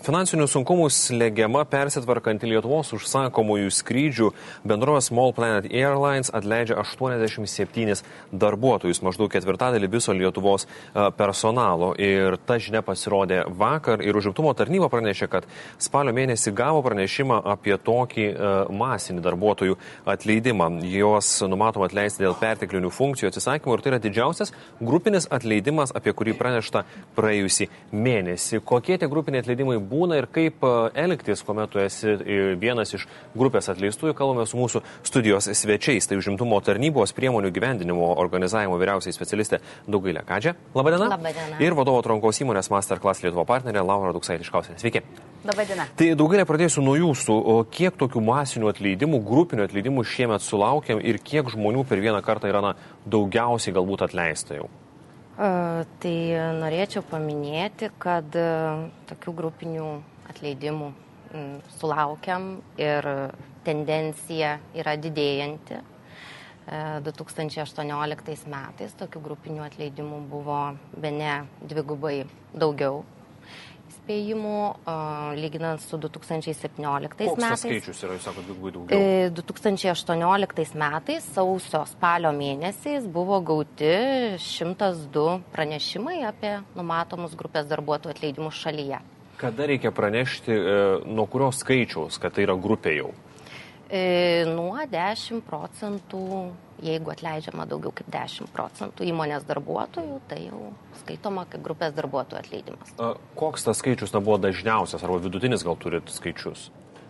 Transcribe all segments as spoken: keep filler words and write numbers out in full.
Finansinių sunkumų slegiama persitvarkant į Lietuvos užsakomųjų skrydžių bendrovės Small Planet Airlines atleidžia aštuoniasdešimt septynis darbuotojus, maždaug ketvirtadalį viso Lietuvos personalo. Ir ta žinia pasirodė vakar ir užimtumo tarnyba pranešė, kad spalio mėnesį gavo pranešimą apie tokį masinį darbuotojų atleidimą. Jos numatoma atleisti dėl perteklinių funkcijų atsisakymų ir tai yra didžiausias grupinis atleidimas, apie kurį pranešta praėjusį mėnesį. Kokie tie grupiniai atleidimai būna ir kaip elgtis, kuomet tu esi vienas iš grupės atleistųjų, kalbame su mūsų studijos svečiais. Tai užimtumo tarnybos priemonių gyvendinimo organizavimo vyriausiai specialistė Dogailė Kadžė. Labadiena. Labadiena. Ir vadovo atrankos įmonės Masterclass Lietuva partnerė Laura Duksaitė-Iškauskienė. Sveiki. Labadiena. Tai Dogailė, pradėsiu nuo jūsų. O kiek tokių masinių atleidimų, grupinių atleidimų šiemet sulaukėm ir kiek žmonių per vieną kartą yra na, daugiausiai galbūt atleista jau? Uh, tai norėčiau paminėti, kad uh, tokių grupinių atleidimų um, sulaukiam ir tendencija yra didėjanti. Uh, du tūkstančiai aštuonioliktais metais tokių grupinių atleidimų buvo bene dvigubai daugiau įspėjimų, uh, lyginant su du tūkstančiai septynioliktais Koks metais. Koks tas skaičius yra, jūs sakote, dvigubai daugiau? Uh, du tūkstančiai aštuonioliktais metais sausio spalio mėnesiais buvo gauti šimtas du pranešimai apie numatomus grupės darbuotojų atleidimus šalyje. Kada reikia pranešti, nuo kurios skaičiaus, kad tai yra grupė jau? Nuo dešimt procentų, jeigu atleidžiama daugiau kaip dešimt procentų įmonės darbuotojų, tai jau skaitoma kaip grupės darbuotojų atleidimas. Koks tas skaičius na, buvo dažniausias, arba vidutinis gal turit skaičius?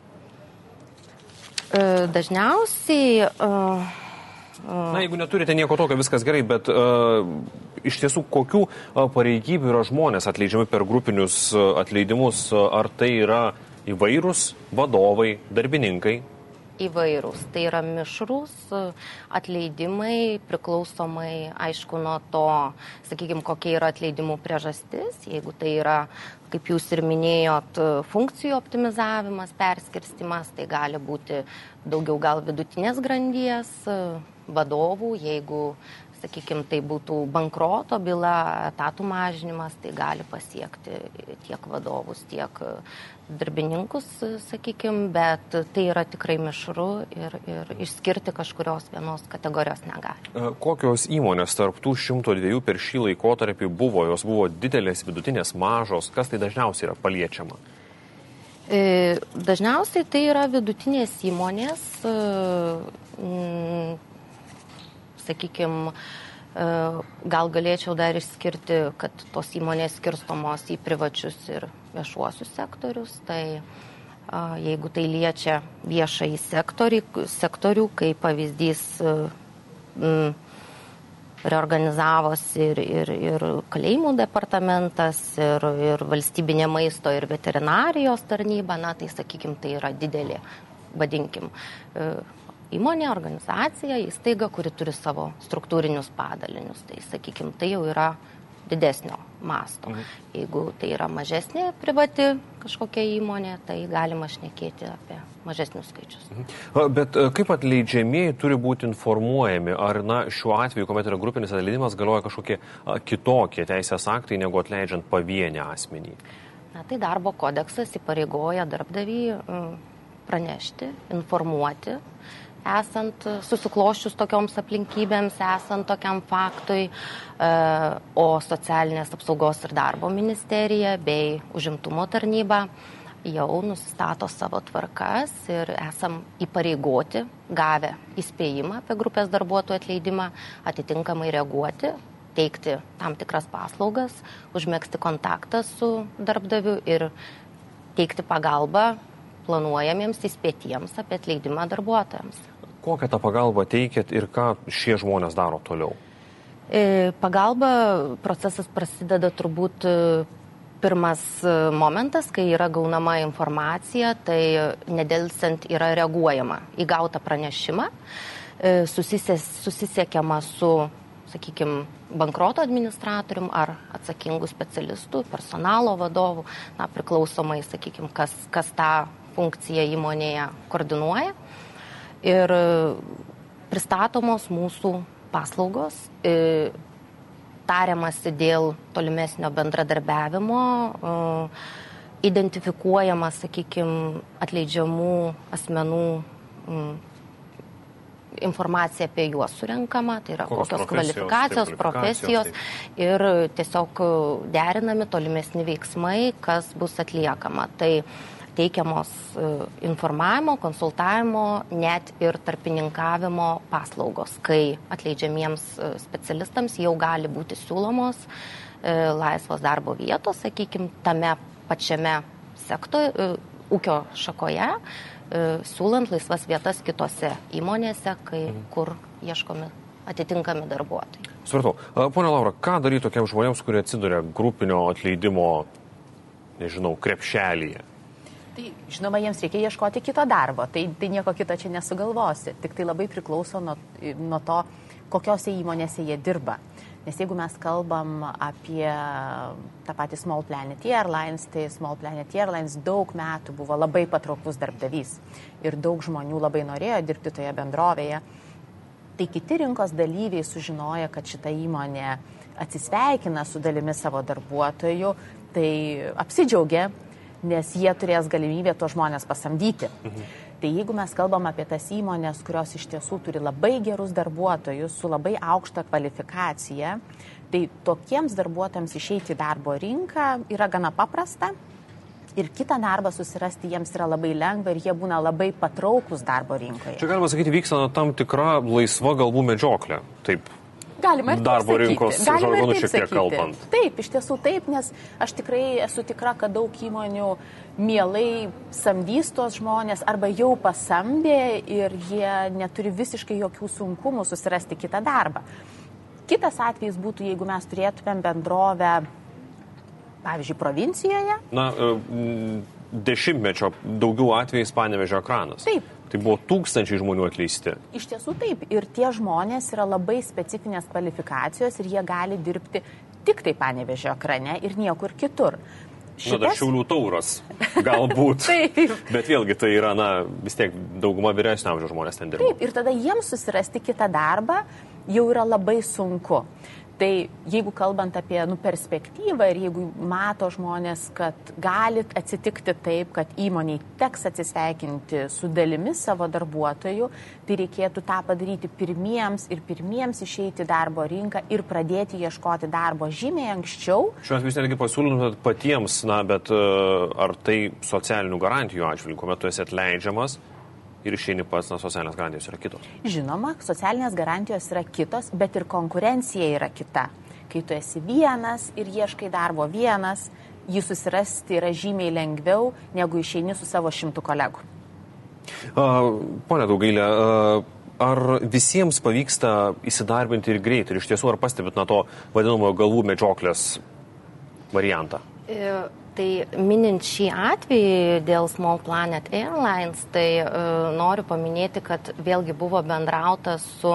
Dažniausiai... Uh, Na, jeigu neturite nieko tokio, viskas gerai, bet uh, iš tiesų kokių uh, pareigybių yra žmonės atleidžiami per grupinius uh, atleidimus? Uh, ar tai yra įvairūs vadovai, darbininkai? Įvairūs. Tai yra mišrūs atleidimai, priklausomai, aišku, nuo to, sakykime, kokia yra atleidimų priežastis. Jeigu tai yra, kaip jūs ir minėjot, funkcijų optimizavimas, perskirstimas, tai gali būti daugiau gal vidutinės grandies vadovų. Jeigu, sakykime, tai būtų bankroto byla, etatų mažinimas, tai gali pasiekti tiek vadovus, tiek darbininkus, sakykime, bet tai yra tikrai mišru ir, ir išskirti kažkurios vienos kategorijos negali. Kokios įmonės tarp tų šimto dviejų per šį laikotarpį buvo? Jos buvo didelės, vidutinės, mažos? Kas tai dažniausiai yra paliečiama? Dažniausiai tai yra vidutinės įmonės, sakykime, gal galėčiau dar išskirti, kad tos įmonės skirstomos į privačius ir viešuosius sektorius. Tai jeigu tai liečia viešąjį sektorių, sektorių kaip pavyzdys m, reorganizavosi ir, ir, ir kalėjimų departamentas, ir, ir valstybinė maisto ir veterinarijos tarnyba, na tai sakykime, tai yra didelė, vadinkim, įmonė, organizacija, įstaiga, kuri turi savo struktūrinius padalinius. Tai, sakykime, tai jau yra didesnio masto. Mhm. Jeigu tai yra mažesnė privati kažkokia įmonė, tai galima šnekėti apie mažesnius skaičius. Mhm. Bet kaip atleidžiamieji turi būti informuojami? Ar na, šiuo atveju, kuomet yra grupinis atleidimas, galioja kažkokie kitokie teisės aktai, negu atleidžiant pavienį asmenį? Na, tai darbo kodeksas įpareigoja darbdavį pranešti, informuoti, esant susikloščius tokioms aplinkybėms, esant tokiam faktui, o socialinės apsaugos ir darbo ministerija bei užimtumo tarnyba jau nusistato savo tvarkas ir esam įpareigoti, gavę įspėjimą apie grupės darbuotojų atleidimą, atitinkamai reaguoti, teikti tam tikras paslaugas, užmegzti kontaktą su darbdaviu ir teikti pagalbą planuojamiems įspėtiems apie atleidimą darbuotojams. Kokią tą pagalbą teikėt ir ką šie žmonės daro toliau? Pagalba procesas prasideda turbūt pirmas momentas, kai yra gaunama informacija, tai nedelsiant yra reaguojama į gautą pranešimą, susisiekiama su, sakykime, bankroto administratorium ar atsakingų specialistų, personalo vadovų, na, priklausomai, sakykime, kas, kas tą funkciją įmonėje koordinuoja. Ir pristatomos mūsų paslaugos, tariamasi dėl tolimesnio bendradarbiavimo, identifikuojama, sakykime, atleidžiamų asmenų m, informacija apie juos surenkama, tai yra kokios, kokios kvalifikacijos, profesijos taip. Ir tiesiog derinami tolimesni veiksmai, kas bus atliekama. Tai teikiamos informavimo, konsultavimo, net ir tarpininkavimo paslaugos, kai atleidžiamiems specialistams jau gali būti siūlomos laisvos darbo vietos, sakykime, tame pačiame sektoriuje, ūkio šakoje, siūlant laisvas vietas kitose įmonėse, kai, kur ieškomi atitinkami darbuotojai. Supratau. Pone Laura, ką daryti tokiems žmonėms, kurie atsiduria grupinio atleidimo, nežinau, krepšelyje? Tai, žinoma, jiems reikia ieškoti kito darbo, tai, tai nieko kito čia nesugalvosi. Tik tai labai priklauso nuo, nuo to, kokiose įmonėse jie dirba. Nes jeigu mes kalbam apie tą patį Small Planet Airlines, tai Small Planet Airlines daug metų buvo labai patrauklus darbdavys ir daug žmonių labai norėjo dirbti toje bendrovėje. Tai kiti rinkos dalyviai sužinoja, kad šita įmonė atsisveikina su dalimi savo darbuotojų, tai apsidžiaugia, nes jie turės galimybę to žmonės pasamdyti. Mhm. Tai jeigu mes kalbam apie tas įmonės, kurios iš tiesų turi labai gerus darbuotojus su labai aukšta kvalifikacija, tai tokiems darbuotojams išeiti į darbo rinką yra gana paprasta ir kitą darbą susirasti jiems yra labai lengva ir jie būna labai patrauklus darbo rinkoje. Čia galima sakyti, vyksta tam tikra laisva galvų medžioklė, taip. Galima ir darbo taip rinkos žargonu šiek tiek kalbant. Taip, iš tiesų taip, nes aš tikrai esu tikra, kad daug įmonių mielai samdys tos žmonės arba jau pasamdė ir jie neturi visiškai jokių sunkumų susirasti kitą darbą. Kitas atvejis būtų, jeigu mes turėtumėm bendrovę, pavyzdžiui, provincijoje. Na, dešimtmečio daugiau atvejais Panevėžio ekranas. Taip. Tai buvo tūkstančiai žmonių atleisti. Iš tiesų taip. Ir tie žmonės yra labai specifinės kvalifikacijos ir jie gali dirbti tik tai Panevėžio ekrane ir niekur kitur. Šitas... Na, dar Šiaulių Tauras, galbūt. Taip. Bet vėlgi tai yra, na, vis tiek dauguma vyresnio amžiaus žmonės ten dirba. Taip, ir tada jiems susirasti kitą darbą jau yra labai sunku. Tai jeigu kalbant apie nu, perspektyvą ir jeigu mato žmonės, kad gali atsitikti taip, kad įmoniai teks atsisveikinti su dalimi savo darbuotojų, tai reikėtų tą padaryti pirmiems ir pirmiems išeiti į darbo rinką ir pradėti ieškoti darbo žymiai anksčiau. Šiuo atveju jūs netgi pasiūlytumėt patiems, na, bet uh, ar tai socialinių garantijų atžvilgiu, kuomet tu esi atleidžiamas ir išeini pats, na, socialinės garantijos yra kitos? Žinoma, socialinės garantijos yra kitos, bet ir konkurencija yra kita. Kai tu esi vienas ir ieškai darbo vienas, jį susirasti yra žymiai lengviau, negu išeini su savo šimtu kolegų. Uh, Pone Daugailė, uh, ar visiems pavyksta įsidarbinti ir greitai? Ir iš tiesų, ar pastebit na to vadinamojo galvų medžioklės variantą? E... Tai minint šį atvejį dėl Small Planet Airlines, tai uh, noriu paminėti, kad vėlgi buvo bendrauta su,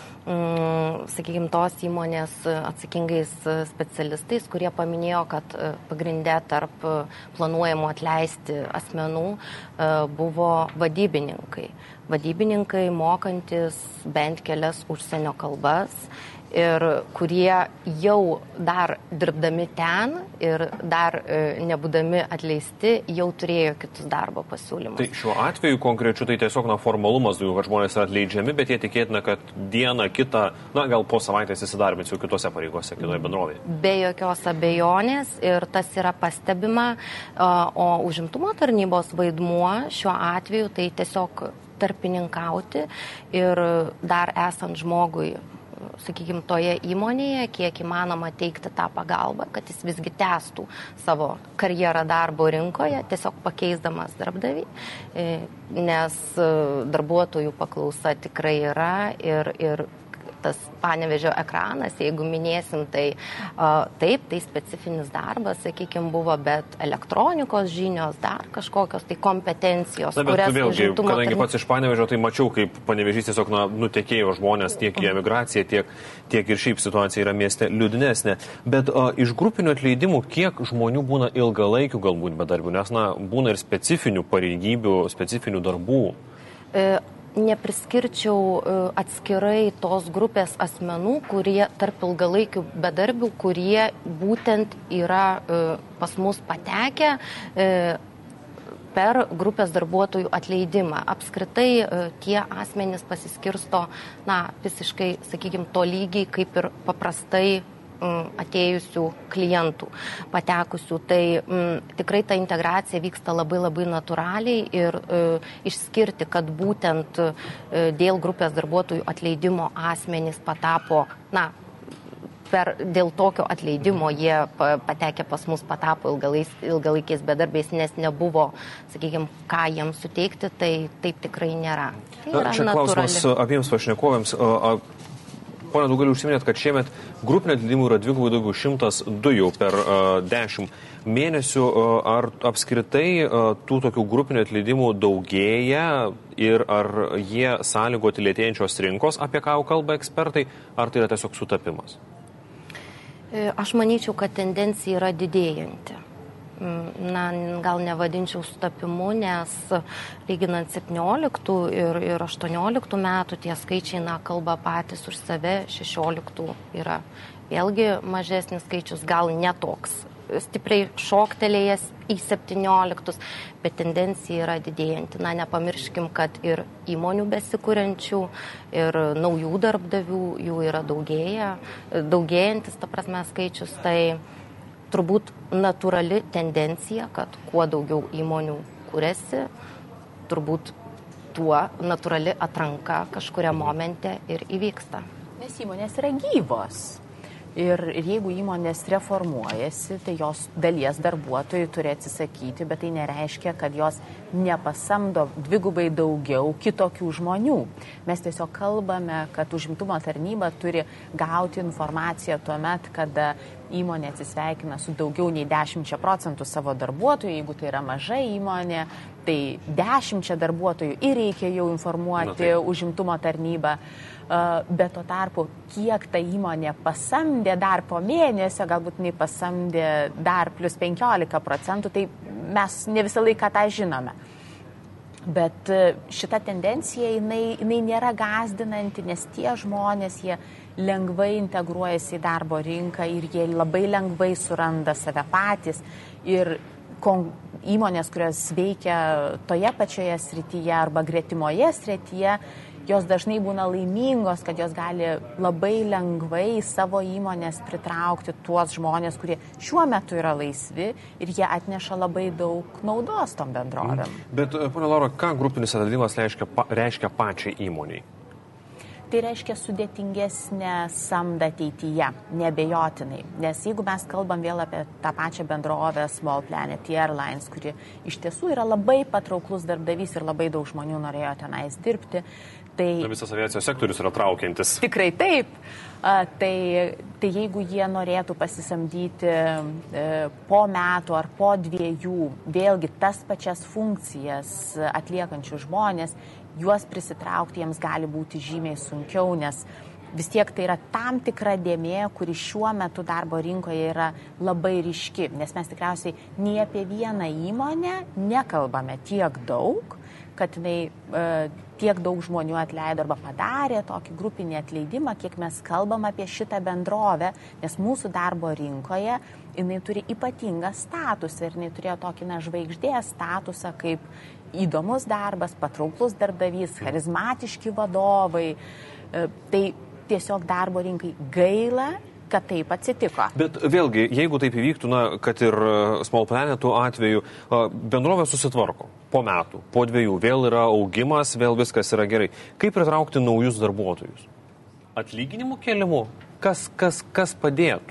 um, sakykime, tos įmonės atsakingais specialistais, kurie paminėjo, kad uh, pagrindė tarp planuojamų atleisti asmenų uh, buvo vadybininkai. Vadybininkai mokantis bent kelias užsienio kalbas ir kurie jau dar dirbdami ten ir dar e, nebūdami atleisti, jau turėjo kitus darbo pasiūlymus. Tai šiuo atveju konkrečiu tai tiesiog na, formalumas, kad žmonės yra atleidžiami, bet jie tikėtina, kad dieną kitą, na gal po savaitės įsidarbins jau kitose pareigose, kitoje bendrovėje. Be jokios abejonės ir tas yra pastebima, o užimtumo tarnybos vaidmuo šiuo atveju tai tiesiog tarpininkauti ir dar esant žmogui, sakykime, toje įmonėje, kiek įmanoma teikti tą pagalbą, kad jis visgi tęstų savo karjerą darbo rinkoje, tiesiog pakeisdamas darbdavį, nes darbuotojų paklausa tikrai yra ir, ir tas Panevėžio ekranas, jeigu minėsim, tai uh, taip, tai specifinis darbas, sakykime, buvo, bet elektronikos žinios, dar kažkokios tai kompetencijos, na, kurias vėlgi, užimtumo kadangi tarnybos... pats iš Panevėžio, tai mačiau, kaip Panevėžys tiesiog na, nutekėjo žmonės tiek į emigraciją, tiek, tiek ir šiaip situacija yra mieste liūdnesnė. Bet uh, iš grupinių atleidimų kiek žmonių būna ilgalaikių galbūt bedarbių, nes na, būna ir specifinių pareigybių, specifinių darbų? E... nepriskirčiau atskirai tos grupės asmenų, kurie tarp ilgalaikių bedarbių, kurie būtent yra pas mus patekę per grupės darbuotojų atleidimą. Apskritai tie asmenys pasiskirsto, na, visiškai, sakykime, to lygiai kaip ir paprastai atėjusių klientų, patekusių. Tai m, tikrai ta integracija vyksta labai labai natūraliai ir e, išskirti, kad būtent e, dėl grupės darbuotojų atleidimo asmenys patapo, na, per, dėl tokio atleidimo jie patekę pas mus patapo ilgalais, ilgalaikiais bedarbiais, nes nebuvo, sakykime, ką jiems suteikti, tai taip tikrai nėra. Tai yra Čia klausimas abiems pašnekovėms. Pone Daugali, užsiminėt, kad šiemet grupinio atleidimų yra dvigubai daugiau, šimtas du jau per dešimt uh, mėnesių. Uh, ar apskritai uh, tų tokių grupinio atleidimų daugėja ir ar jie sąlygoti lėtėjančios rinkos, apie ką jau kalba ekspertai, ar tai yra tiesiog sutapimas? Aš manyčiau, kad tendencija yra didėjanti. Na, gal nevadinčiau sutapimu, nes lyginant septynioliktų ir, ir aštuonioliktų metų tie skaičiai, na, kalba patys už save, šešioliktų yra vėlgi mažesnis skaičius, gal netoks stipriai šoktelėjęs į septynioliktus, bet tendencija yra didėjanti. Na, nepamirškim, kad ir įmonių besikūrenčių, ir naujų darbdavių jų yra daugėja, daugėjantis, ta prasme, skaičius, tai turbūt natūrali tendencija, kad kuo daugiau įmonių kūrėsi, turbūt tuo natūrali atranka kažkuriam momente ir įvyksta. Nes įmonės yra gyvos. Ir, ir jeigu įmonės reformuojasi, tai jos dalies darbuotojai turi atsisakyti, bet tai nereiškia, kad jos nepasamdo dvigubai daugiau kitokių žmonių. Mes tiesiog kalbame, kad užimtumo tarnyba turi gauti informaciją tuo met, kada įmonė atsisveikina su daugiau nei dešimčia procentų savo darbuotojų. Jeigu tai yra maža įmonė, tai dešimčia darbuotojų ir reikia jau informuoti Na, užimtumo tarnybą. Bet tuo tarpu, kiek ta įmonė pasamdė dar po mėnesio, galbūt jinai pasamdė dar plus penkiolika procentų, tai mes ne visą laiką tą žinome. Bet šita tendencija, jinai, jinai nėra gąsdinanti, nes tie žmonės, jie lengvai integruojasi į darbo rinką ir jie labai lengvai suranda save patys. Ir kon, įmonės, kurios veikia toje pačioje srityje arba gretimoje srityje, jos dažnai būna laimingos, kad jos gali labai lengvai savo įmonės pritraukti tuos žmonės, kurie šiuo metu yra laisvi ir jie atneša labai daug naudos tom bendrovėm. Bet, ponia Laura, ką grupinis atleidimas reiškia, reiškia pačiai įmoniai? Tai reiškia sudėtingesnę samdą ateityje, neabejotinai. Nes jeigu mes kalbam vėl apie tą pačią bendrovę Small Planet Airlines, kuri iš tiesų yra labai patrauklus darbdavys ir labai daug žmonių norėjo tenais dirbti, tai... Visas aviacijos sektorius yra traukiantis. Tikrai taip. A, tai, tai jeigu jie norėtų pasisamdyti e, po metų ar po dviejų, vėlgi tas pačias funkcijas atliekančių žmonės, juos prisitraukti jiems gali būti žymiai sunkiau, nes vis tiek tai yra tam tikra dėmė, kuri šiuo metu darbo rinkoje yra labai ryški, nes mes tikriausiai nei apie vieną įmonę nekalbame tiek daug, kad jinai e, tiek daug žmonių atleido arba padarė tokį grupinį atleidimą, kiek mes kalbam apie šitą bendrovę, nes mūsų darbo rinkoje jinai turi ypatingą statusą ir jinai turėjo tokį na, žvaigždės statusą kaip įdomus darbas, patrauklus darbdavys, charizmatiški vadovai. E, tai tiesiog darbo rinkai gaila, kad taip atsitiko. Bet vėlgi, jeigu taip įvyktų, na, kad ir Small Planetų atveju, bendrovė susitvarko po metų, po dviejų, vėl yra augimas, vėl viskas yra gerai. Kaip pritraukti naujus darbuotojus? Atlyginimų kėlimu? Kas, kas, kas padėtų?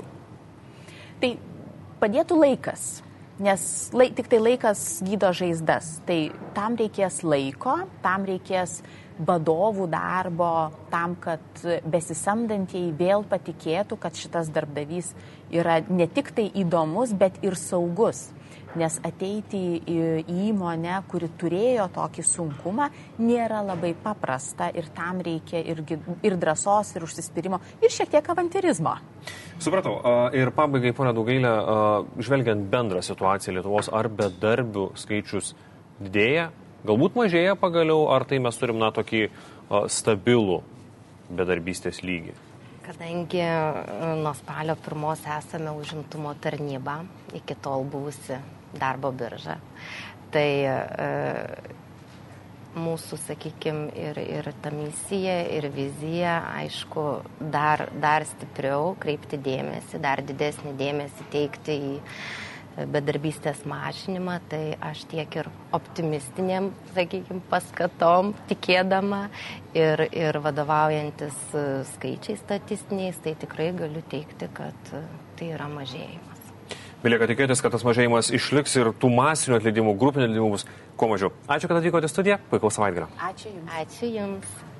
Tai padėtų laikas, nes lai, tik tai laikas gydo žaizdas. Tai tam reikės laiko, tam reikės vadovų darbo, tam, kad besisamdantieji vėl patikėtų, kad šitas darbdavys yra ne tik tai įdomus, bet ir saugus. Nes ateiti į įmonę, kuri turėjo tokį sunkumą, nėra labai paprasta ir tam reikia irgi, ir drąsos, ir užsispyrimo, ir šiek tiek avantirizmo. Supratau. Ir pabaigai, ponia Daugailė, žvelgiant bendrą situaciją Lietuvos, ar bedarbių skaičius didėja, galbūt mažėja pagaliau, ar tai mes turim, na, tokį uh, stabilų bedarbystės lygį? Kadangi nuo spalio pirmos esame užimtumo tarnyba, iki tol buvusi darbo birža, tai e, mūsų, sakykime, ir, ir ta misija, ir vizija, aišku, dar, dar stipriau kreipti dėmesį, dar didesnį dėmesį teikti į bedarbystės mažinimą, tai aš tiek ir optimistiniam, sakykime, paskatom tikėdama ir, ir vadovaujantis skaičiais statistiniais, tai tikrai galiu teikti, kad tai yra mažėjimas. Belieka tikėtis, kad tas mažėjimas išliks ir tų masinių atleidimų, grupinių atleidimų bus kuo mažiau. Ačiū, kad atvykote į studiją. Puikaus savaitgalio. Ačiū Jums. Ačiū Jums.